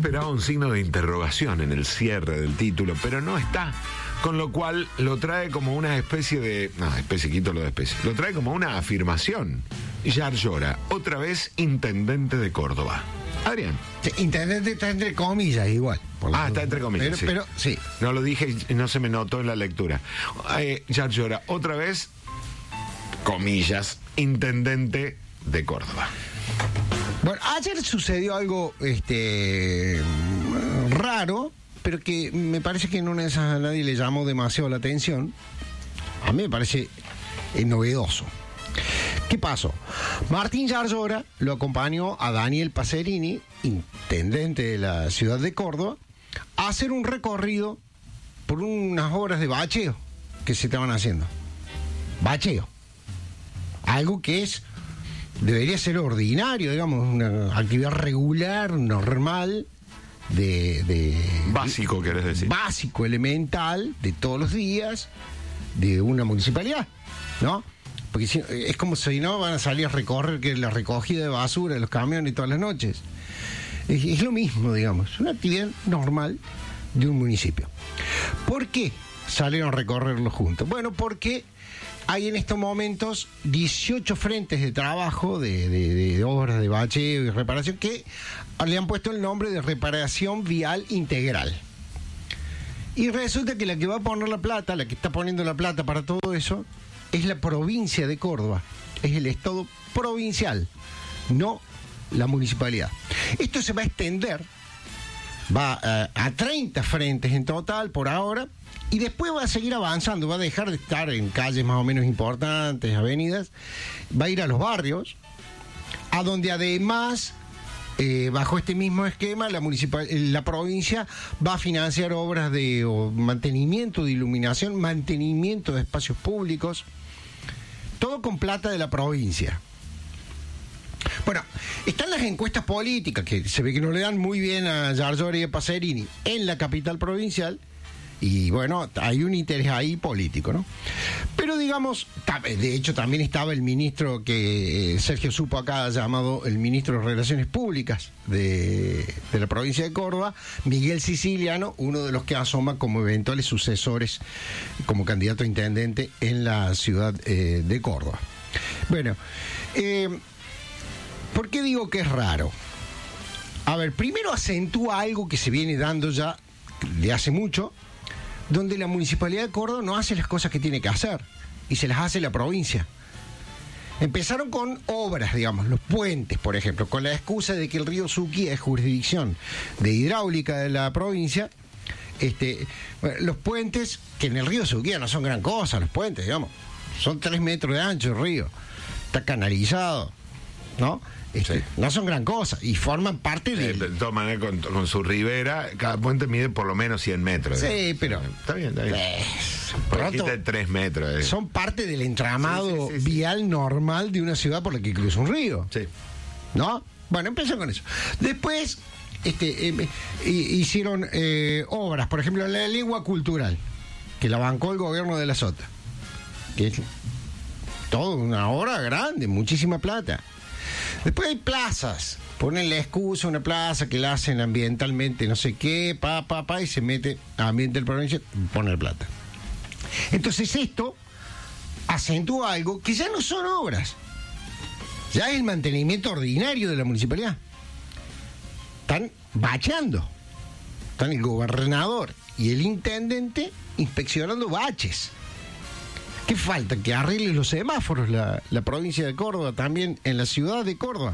esperaba un signo de interrogación en el cierre del título, pero no está. Con lo cual lo trae como una especie de... No, especie, quito lo de especie. Lo trae como una afirmación. Yar Llora, otra vez intendente de Córdoba. Adrián. Sí, intendente está entre comillas igual. Está entre comillas, pero sí. No lo dije y no se me notó en la lectura. Yar Llora, otra vez, comillas, intendente de Córdoba. Bueno, ayer sucedió algo raro, pero que me parece que en una de esas a nadie le llamó demasiado la atención. A mí me parece novedoso. ¿Qué pasó? Martín Yar Llora lo acompañó a Daniel Pacerini, intendente de la ciudad de Córdoba, a hacer un recorrido por unas obras de bacheo que se estaban haciendo. Bacheo. Algo que debería ser ordinario, digamos, una actividad regular, normal, básico, querés decir. Básico, elemental, de todos los días, de una municipalidad, ¿no? Porque si, es como si no van a salir a recorrer que la recogida de basura de los camiones todas las noches. Es lo mismo, digamos, una actividad normal de un municipio. ¿Por qué salieron a recorrerlo juntos? Bueno, porque hay en estos momentos 18 frentes de trabajo de obras de bacheo y reparación que le han puesto el nombre de reparación vial integral. Y resulta que la que va a poner la plata, la que está poniendo la plata para todo eso, es la provincia de Córdoba. Es el Estado provincial, no la municipalidad. Esto se va a extender, va a 30 frentes en total por ahora, y después va a seguir avanzando, va a dejar de estar en calles más o menos importantes, avenidas, va a ir a los barrios, a donde además, bajo este mismo esquema, la provincia va a financiar obras de mantenimiento de iluminación, mantenimiento de espacios públicos, todo con plata de la provincia. Bueno, están las encuestas políticas, que se ve que no le dan muy bien a Yar Llora y a Pacerini en la capital provincial, y bueno, hay un interés ahí político, ¿no? Pero digamos, de hecho también estaba el ministro que Sergio supo acá, llamado el ministro de Relaciones Públicas de la provincia de Córdoba, Miguel Siciliano, uno de los que asoma como eventuales sucesores como candidato a intendente en la ciudad de Córdoba. Bueno, ¿por qué digo que es raro? A ver, primero acentúa algo que se viene dando ya de hace mucho, donde la Municipalidad de Córdoba no hace las cosas que tiene que hacer, y se las hace la provincia. Empezaron con obras, digamos, los puentes, por ejemplo, con la excusa de que el río Suquía es jurisdicción de hidráulica de la provincia. Los puentes, que en el río Suquía no son gran cosa, los puentes, digamos, son 3 metros de ancho el río, está canalizado, ¿no? Sí. No son gran cosa y forman parte de... De todas maneras, con su ribera, cada puente mide por lo menos 100 metros. Sí, pero... Está bien. Por aquí está 3 metros. Son parte del entramado vial normal de una ciudad por la que cruza un río. Sí. ¿No? Bueno, empezó con eso. Después hicieron obras, por ejemplo, la lengua cultural, que la bancó el gobierno de la Sota. Que es toda una obra grande, muchísima plata. Después hay plazas, ponen la excusa, una plaza que la hacen ambientalmente, no sé qué, y se mete a ambiente del provincia, pone la plata. Entonces esto acentúa algo que ya no son obras, ya es el mantenimiento ordinario de la municipalidad. Están bacheando, están el gobernador y el intendente inspeccionando baches. ¿Qué falta? Que arregle los semáforos la provincia de Córdoba, también en la ciudad de Córdoba.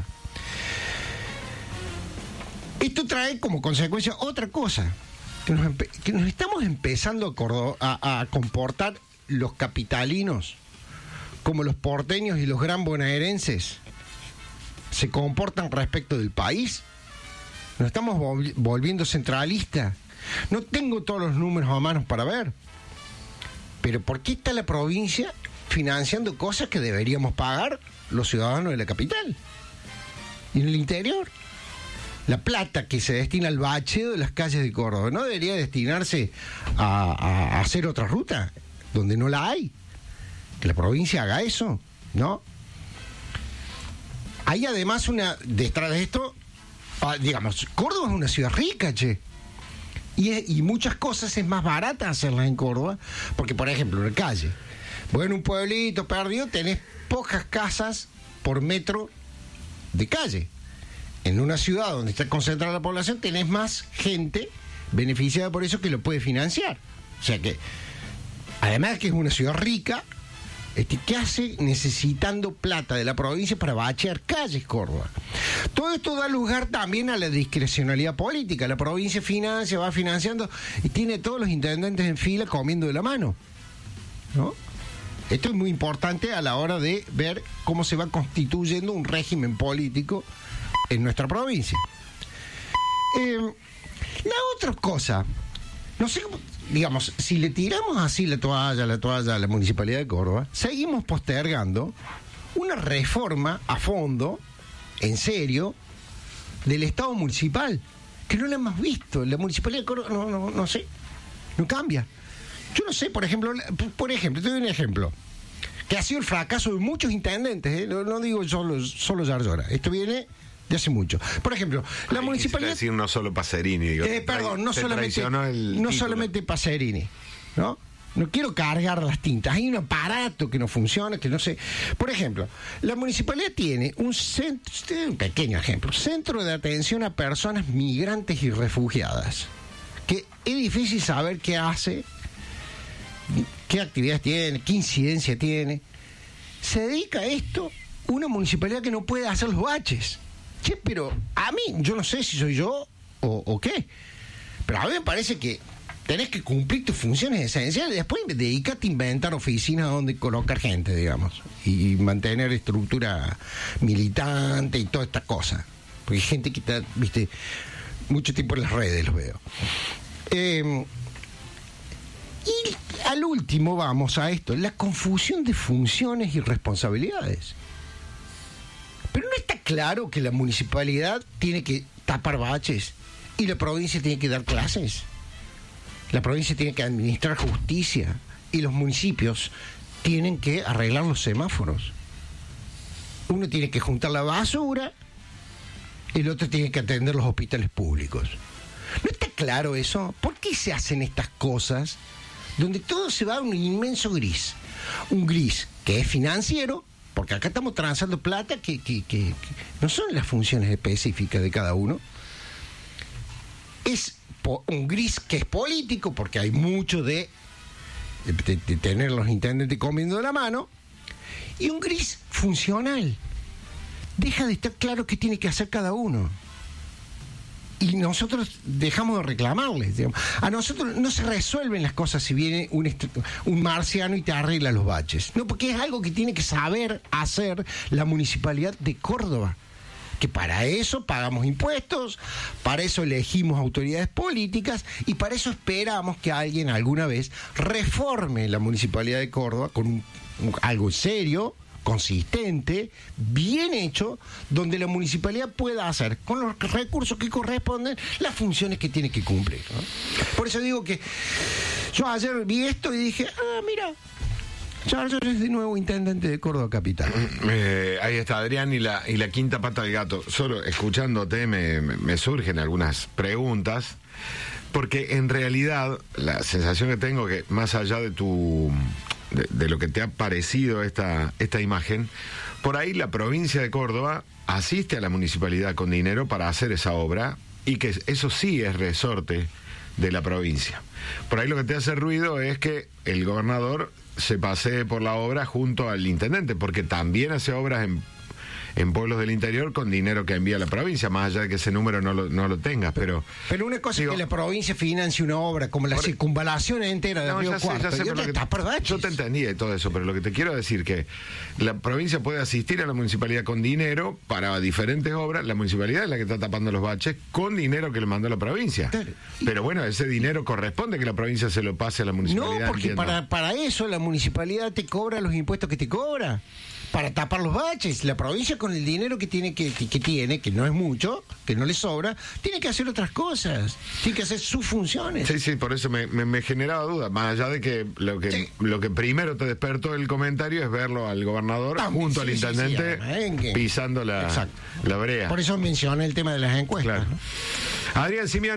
Esto trae como consecuencia otra cosa, que nos estamos empezando a comportar los capitalinos como los porteños y los gran bonaerenses se comportan respecto del país. Nos estamos volviendo centralistas. No tengo todos los números a mano para ver. Pero ¿por qué está la provincia financiando cosas que deberíamos pagar los ciudadanos de la capital? Y en el interior, la plata que se destina al bacheo de las calles de Córdoba, ¿no debería destinarse a hacer otra ruta donde no la hay? Que la provincia haga eso, ¿no? Hay además detrás de esto, digamos, Córdoba es una ciudad rica, che. Y muchas cosas es más barata hacerlas en Córdoba, porque, por ejemplo, en la calle, vos en un pueblito perdido tenés pocas casas por metro de calle. En una ciudad donde está concentrada la población tenés más gente beneficiada por eso que lo puede financiar. O sea que, además de que es una ciudad rica, ¿qué hace necesitando plata de la provincia para bachear calles Córdoba? Todo esto da lugar también a la discrecionalidad política. La provincia financia, va financiando y tiene todos los intendentes en fila comiendo de la mano, ¿no? Esto es muy importante a la hora de ver cómo se va constituyendo un régimen político en nuestra provincia. La otra cosa, no sé cómo, digamos, si le tiramos así la toalla a la Municipalidad de Córdoba, seguimos postergando una reforma a fondo, en serio, del Estado municipal, que no la hemos visto. La Municipalidad de Córdoba, no sé, no cambia. Yo no sé, por ejemplo, te doy un ejemplo, que ha sido el fracaso de muchos intendentes, no digo solo Yarlora, esto viene de hace mucho. Por ejemplo, la municipalidad... decir no solo Pacerini, digo, perdón, no solamente Pacerini, ¿no? No quiero cargar las tintas, hay un aparato que no funciona, que no sé. Por ejemplo, la municipalidad tiene un pequeño ejemplo, centro de atención a personas migrantes y refugiadas, que es difícil saber qué hace, qué actividades tiene, qué incidencia tiene. Se dedica a esto una municipalidad que no puede hacer los baches. Che, pero a mí, yo no sé si soy yo o qué, pero a mí me parece que tenés que cumplir tus funciones esenciales y después dedícate a inventar oficinas donde colocar gente, digamos, y mantener estructura militante y toda esta cosa. Porque hay gente que está, viste, mucho tiempo en las redes, los veo. Y al último vamos a esto, la confusión de funciones y responsabilidades. Pero no está claro que la municipalidad tiene que tapar baches y la provincia tiene que dar clases. La provincia tiene que administrar justicia y los municipios tienen que arreglar los semáforos. Uno tiene que juntar la basura, el otro tiene que atender los hospitales públicos. ¿No está claro eso? ¿Por qué se hacen estas cosas donde todo se va a un inmenso gris? Un gris que es financiero, porque acá estamos transando plata que no son las funciones específicas de cada uno. Es un gris que es político, porque hay mucho de tener los intendentes comiendo de la mano, y un gris funcional. Deja de estar claro qué tiene que hacer cada uno. Y nosotros dejamos de reclamarles, digamos. A nosotros no se resuelven las cosas si viene un marciano y te arregla los baches. No, porque es algo que tiene que saber hacer la Municipalidad de Córdoba. Que para eso pagamos impuestos, para eso elegimos autoridades políticas y para eso esperamos que alguien alguna vez reforme la Municipalidad de Córdoba con algo serio, consistente, bien hecho, donde la municipalidad pueda hacer con los recursos que corresponden las funciones que tiene que cumplir, ¿no? Por eso digo que yo ayer vi esto y dije, mira, Charles es de nuevo intendente de Córdoba Capital. Ahí está Adrián y la quinta pata del gato. Solo escuchándote me surgen algunas preguntas, porque en realidad la sensación que tengo que más allá de de lo que te ha parecido esta imagen, por ahí la provincia de Córdoba asiste a la municipalidad con dinero para hacer esa obra y que eso sí es resorte de la provincia. Por ahí lo que te hace ruido es que el gobernador se pasee por la obra junto al intendente, porque también hace obras en pueblos del interior con dinero que envía la provincia, más allá de que ese número no lo tengas, pero una cosa es que la provincia financie una obra como la circunvalación entera de Río Cuarto. Yo te entendí de todo eso, pero lo que te quiero decir que la provincia puede asistir a la municipalidad con dinero para diferentes obras. La municipalidad es la que está tapando los baches con dinero que le mandó la provincia. Pero bueno, ese dinero corresponde que la provincia se lo pase a la municipalidad. No, porque para eso la municipalidad te cobra los impuestos que te cobra. para tapar los baches. La provincia, con el dinero que tiene, que no es mucho, que no le sobra, tiene que hacer otras cosas, tiene que hacer sus funciones. Sí, por eso me generaba duda, más allá de que lo que primero te despertó el comentario es verlo al gobernador junto al intendente pisando la brea. Por eso mencioné el tema de las encuestas. Claro. ¿no? Adrián Simioni.